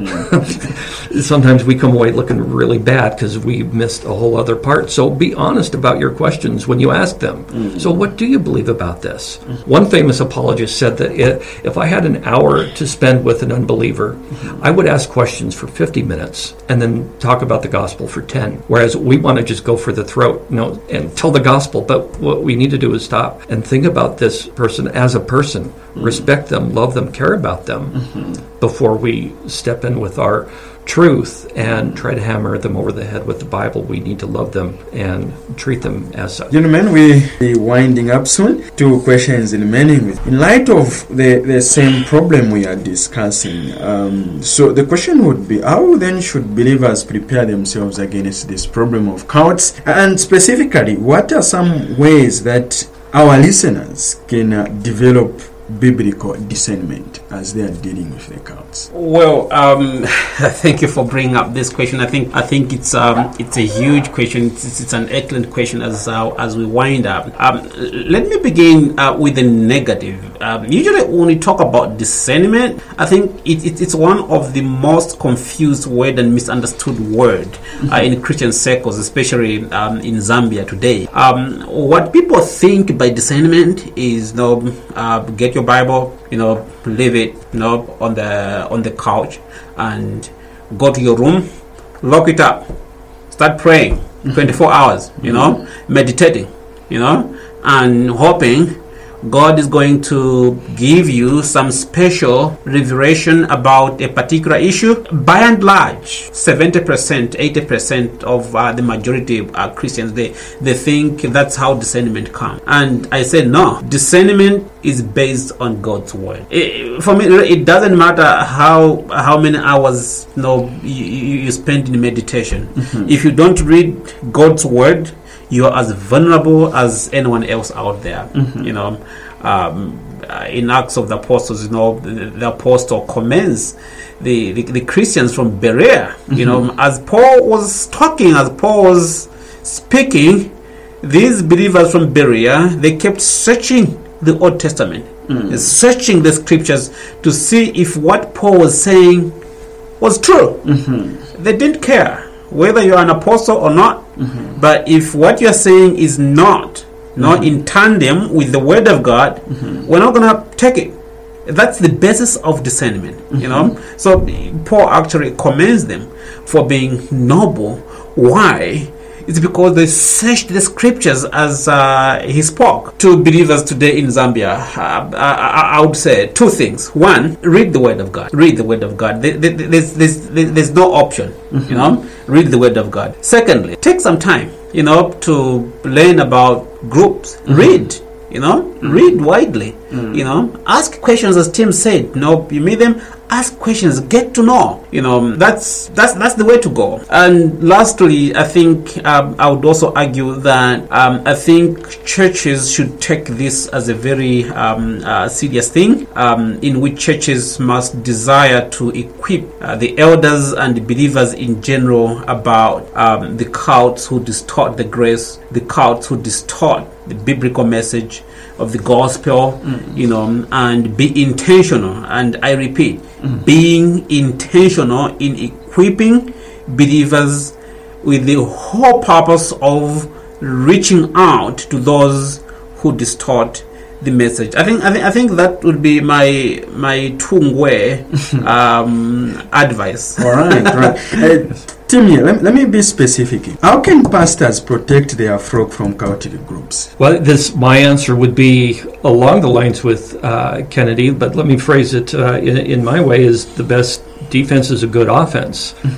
Mm-hmm. Sometimes we come away looking really bad because we missed a whole other part. So be honest about your questions when you ask them. Mm-hmm. So what do you believe about this? Mm-hmm. One famous apologist said that it, if I had an hour to spend with an unbeliever, mm-hmm. I would ask questions for fifty minutes and then talk about the gospel for ten. Whereas we want to just go for the throat, you know, and tell the gospel. But what we need to do is stop and think about this person as a person. Mm-hmm. Respect them, love them, care about them mm-hmm. before we step in with our truth and try to hammer them over the head with the Bible. We need to love them and treat them as such. Gentlemen, we'll be winding up soon. Two questions remaining. In light of the, the same problem we are discussing, um, so the question would be, how then should believers prepare themselves against this problem of cults? And specifically, what are some ways that our listeners can uh, develop biblical discernment as they are dealing with the cults? Well, um, thank you for bringing up this question. I think I think it's um, it's a huge question. It's, it's an excellent question as uh, as we wind up. Um, let me begin uh, with the negative. Um, usually, when we talk about discernment, I think it, it, it's one of the most confused word and misunderstood word mm-hmm. uh, in Christian circles, especially um, in Zambia today. Um, what people think by discernment is, you know, uh, get your Bible, you know, leave it, you know, on the on the couch, and go to your room, lock it up, start praying mm-hmm. twenty-four hours, you mm-hmm. know, meditating, you know, and hoping God is going to give you some special revelation about a particular issue. By and large, seventy percent, eighty percent of uh, the majority of uh, Christians, they, they think that's how discernment comes. And I say no. Discernment is based on God's word. It, for me, it doesn't matter how how many hours you know, you, you spend in meditation. Mm-hmm. If you don't read God's word, you are as vulnerable as anyone else out there. Mm-hmm. You know, um, in Acts of the Apostles, you know, the, the apostle commends the, the, the Christians from Berea. Mm-hmm. You know, as Paul was talking, as Paul was speaking, these believers from Berea, they kept searching the Old Testament, mm-hmm. searching the scriptures to see if what Paul was saying was true. Mm-hmm. They didn't care whether you're an apostle or not. Mm-hmm. But if what you're saying is not mm-hmm. not in tandem with the word of God, mm-hmm. we're not going to take it. That's the basis of discernment, mm-hmm. you know. So Paul actually commends them for being noble. Why? It's because they searched the scriptures as uh, he spoke to believers today in Zambia. Uh, I, I would say two things. One, read the word of God. Read the word of God. There, there, there's, there's, there's no option, mm-hmm. you know. Read the word of God. Secondly, take some time, you know, to learn about groups. Mm-hmm. Read, you know, mm-hmm. read widely, mm-hmm. you know. Ask questions, as Tim said. You know, you meet them. Ask questions, get to know. You know, that's that's that's the way to go. And lastly, I think um, I would also argue that um, I think churches should take this as a very um, uh, serious thing, um, in which churches must desire to equip uh, the elders and the believers in general about um, the cults who distort the grace, the cults who distort the biblical message of the gospel, mm. you know, and be intentional. And I repeat, mm. being intentional in equipping believers with the whole purpose of reaching out to those who distort the message. I think I think I think that would be my my Tungwe um, advice. All right, right. Uh, Timmy, let, let me be specific. How can pastors protect their flock from cultic groups? Well, this my answer would be along the lines with uh, Kennedy, but let me phrase it uh, in, in my way: is the best defense is a good offense. Mm-hmm.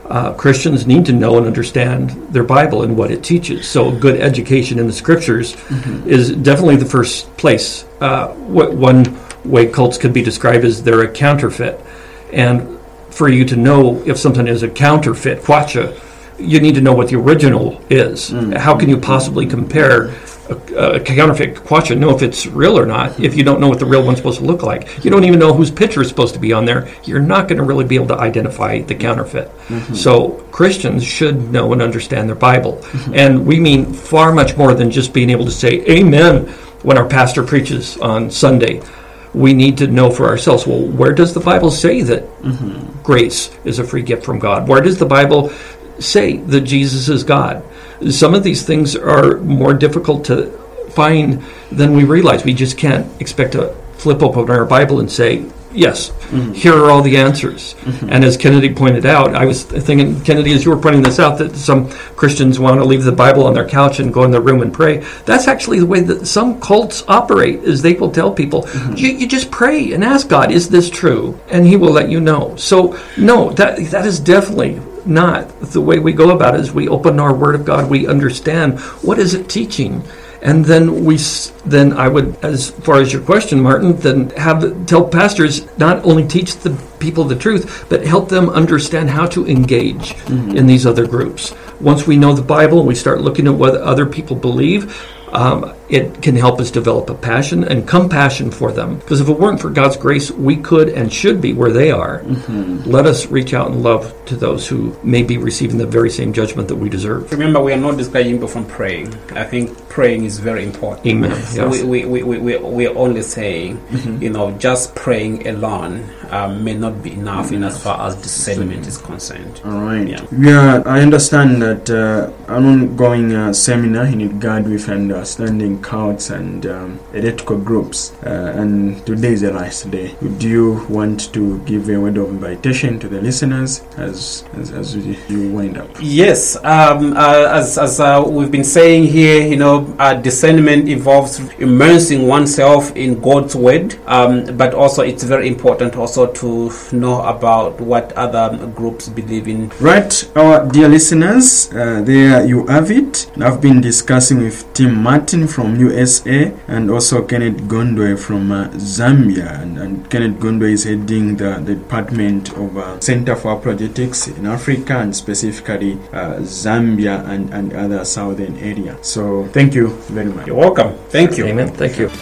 Uh, Christians need to know and understand their Bible and what it teaches. So good education in the Scriptures mm-hmm. is definitely the first place. Uh, what one way cults could be described as they're a counterfeit. And for you to know if something is a counterfeit, kwacha, you need to know what the original is. Mm-hmm. How can you possibly compare a, a counterfeit kwacha, know if it's real or not, if you don't know what the real one's supposed to look like? You don't even know whose picture is supposed to be on there. You're not going to really be able to identify the counterfeit. Mm-hmm. So Christians should know and understand their Bible. Mm-hmm. And we mean far much more than just being able to say amen when our pastor preaches on Sunday. We need to know for ourselves, well, where does the Bible say that mm-hmm. grace is a free gift from God? Where does the Bible say that Jesus is God? Some of these things are more difficult to find than we realize. We just can't expect to flip open our Bible and say, yes, mm-hmm. here are all the answers. Mm-hmm. And as Kennedy pointed out, I was thinking, Kennedy, as you were pointing this out, that some Christians want to leave the Bible on their couch and go in their room and pray. That's actually the way that some cults operate, is they will tell people, mm-hmm. you, you just pray and ask God, is this true? And he will let you know. So, no, that that is definitely not the way we go about it. Is we open our Word of God, we understand what is it teaching, and then we then I would, as far as your question, Martin, then have tell pastors not only teach the people the truth, but help them understand how to engage mm-hmm. in these other groups. Once we know the Bible and we start looking at what other people believe, um, it can help us develop a passion and compassion for them. Because if it weren't for God's grace, we could and should be where they are. Mm-hmm. Let us reach out in love to those who may be receiving the very same judgment that we deserve. Remember, we are not discouraging people from praying. I think praying is very important. Amen. So yes. we, we, we, we, we are only saying, mm-hmm. you know, just praying alone um, may not be enough mm-hmm. in as far as discernment is concerned. All right. Yeah. Yeah, I understand that uh, an ongoing uh, seminar in God with understanding cults and um, heretical groups, uh, and today is the last day. Would you want to give a word of invitation to the listeners as as, as you wind up? Yes, um, uh, as as uh, we've been saying here, you know, uh, discernment involves immersing oneself in God's word, um, but also it's very important also to know about what other groups believe in. Right, our dear listeners, uh, there you have it. I've been discussing with Tim Martin from U S A and also Kenneth Gondwe from uh, Zambia, and, and Kenneth Gondwe is heading the, the Department of uh, Center for Apologetics in Africa, and specifically uh, Zambia and, and other southern area. So thank you very much. You're welcome. Thank you. Amen. Thank you.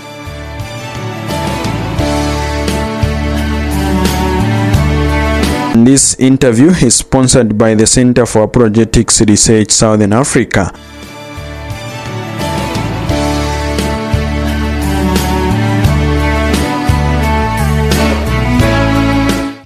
This interview is sponsored by the Center for Apologetics Research Southern Africa.